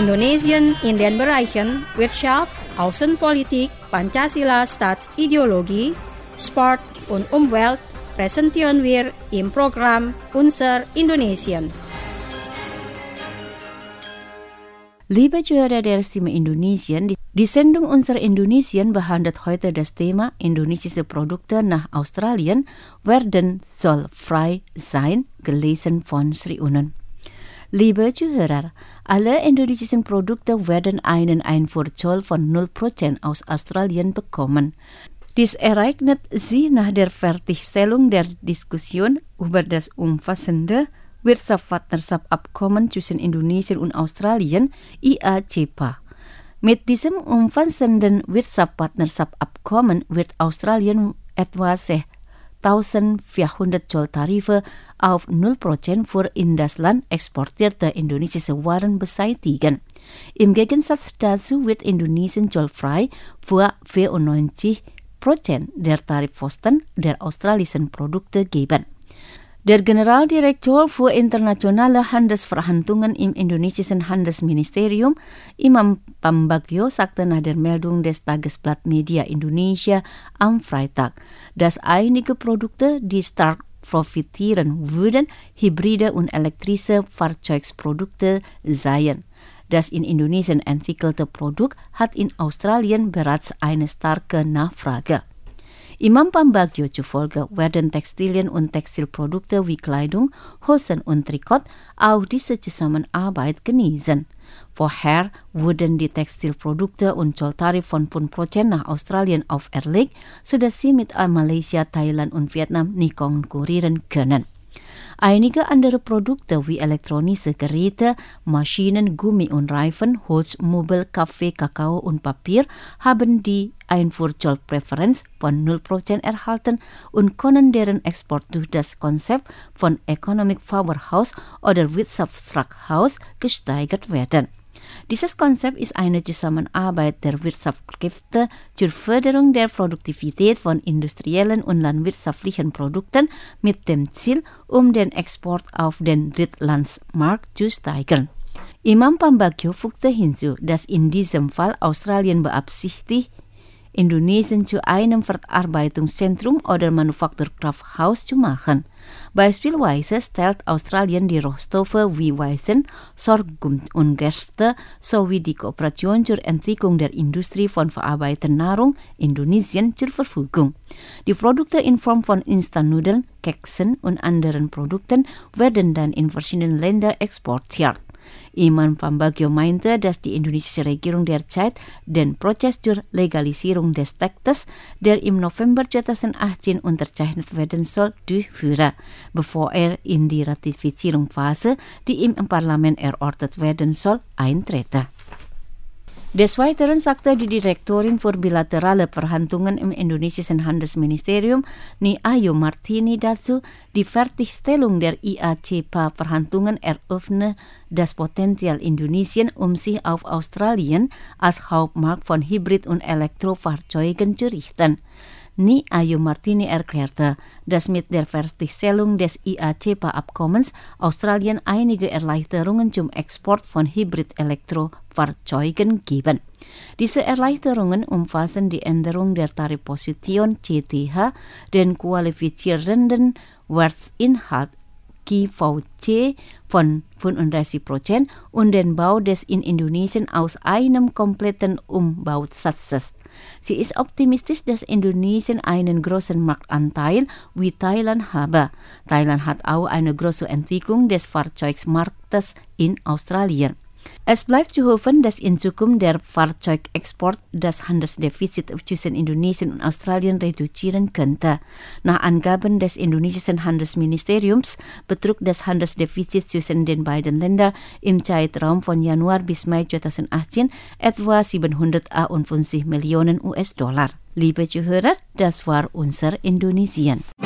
Indonesien in den Bereichen Wirtschaft, Außenpolitik, Pancasila Staatsideologie, Sport und Umwelt präsentieren wir im Programm Unser Indonesien. Liebe Zuhörer der Stimme Indonesien, die Sendung Unser Indonesien behandelt heute das Thema indonesische Produkte nach Australien werden zollfrei sein, gelesen von Sri Unen. Liebe Zuhörer, alle indonesischen Produkte werden einen Einfuhrzoll von 0% aus Australien bekommen. Dies ereignet sich nach der Fertigstellung der Diskussion über das umfassende Wirtschaftspartnerschaftsabkommen zwischen Indonesien und Australien, IACPA. Mit diesem umfassenden Wirtschaftspartnerschaftsabkommen wird Australien etwa 1.400 Zolltarife auf 0% für in das Land exportierte indonesische Waren beseitigen. Im Gegensatz dazu wird Indonesien zollfrei für 94% der Tarifkosten der australischen Produkte geben. Der Generaldirektor für internationale Handelsverhandlungen im indonesischen Handelsministerium, Imam Pambagio, sagte nach der Meldung des Tagesblatt Media Indonesia am Freitag, dass einige Produkte, die stark profitieren würden, hybride und elektrische Fahrzeugprodukte seien. Das in Indonesien entwickelte Produkt hat in Australien bereits eine starke Nachfrage. Imam Pambagio zufolge werden Textilien und Textilprodukte wie Kleidung, Hosen und Trikot auch diese Zusammenarbeit genießen. Vorher wurden die Textilprodukte und Zolltarif von 5% nach Australien auferlegt, sodass sie mit Malaysia, Thailand und Vietnam nicht konkurrieren können. Einige andere Produkte wie elektronische Geräte, Maschinen, Gummi und Reifen, Holz, Möbel, Kaffee, Kakao und Papier haben die Einfuhrzollpräferenz von 0% erhalten und können deren Export durch das Konzept von Economic Powerhouse oder Wirtschaftstraghaus gesteigert werden. Dieses Konzept ist eine Zusammenarbeit der Wirtschaftskräfte zur Förderung der Produktivität von industriellen und landwirtschaftlichen Produkten mit dem Ziel, den Export auf den Drittlandsmarkt zu steigern. Imam Pambagio fügte hinzu, dass in diesem Fall Australien beabsichtigt, Indonesien zu einem Verarbeitungszentrum oder Manufakturkrafthaus zu machen. Beispielsweise stellt Australien die Rohstoffe wie Weizen, Sorghum und Gerste sowie die Kooperation zur Entwicklung der Industrie von verarbeiteter Nahrung Indonesien zur Verfügung. Die Produkte in Form von Instant-Nudeln, Keksen und anderen Produkten werden dann in verschiedenen Ländern exportiert. Imam Pambagio meinte, dass die indonesische Regierung derzeit den Prozess zur Legalisierung des Textes, der im November 2018 unterzeichnet werden soll, durchführen, bevor er in die Ratifizierungsphase, die im Parlament erörtert werden soll, eintrete. Des Weiteren sagte die Direktorin für bilaterale Verhandlungen im indonesischen Handelsministerium, Ni Ayu Martini, dazu, die Fertigstellung der IACPA-Verhandlungen eröffne das Potenzial Indonesien, sich auf Australien als Hauptmarkt von Hybrid- und Elektrofahrzeugen zu richten. Ni Ayu Martini erklärte, dass mit der Fertigstellung des IACPA-Abkommens Australien einige Erleichterungen zum Export von Hybrid-Elektrofahrzeugen geben. Diese Erleichterungen umfassen die Änderung der Tarifposition CTH, den qualifizierenden Wertsinhalt QVC von 35% und den Bau des in Indonesien aus einem kompletten Umbausatzes. Sie ist optimistisch, dass Indonesien einen großen Marktanteil wie Thailand habe. Thailand hat auch eine große Entwicklung des Fahrzeugmarktes in Australien. Es bleibt zu hoffen, dass in Zukunft der Fahrzeugexport das Handelsdefizit zwischen Indonesien und Australien reduzieren könnte. Nach Angaben des indonesischen Handelsministeriums betrug das Handelsdefizit zwischen den beiden Ländern im Zeitraum von Januar bis Mai 2018 etwa 751 Millionen US-Dollar. Liebe Zuhörer, das war unser Indonesien.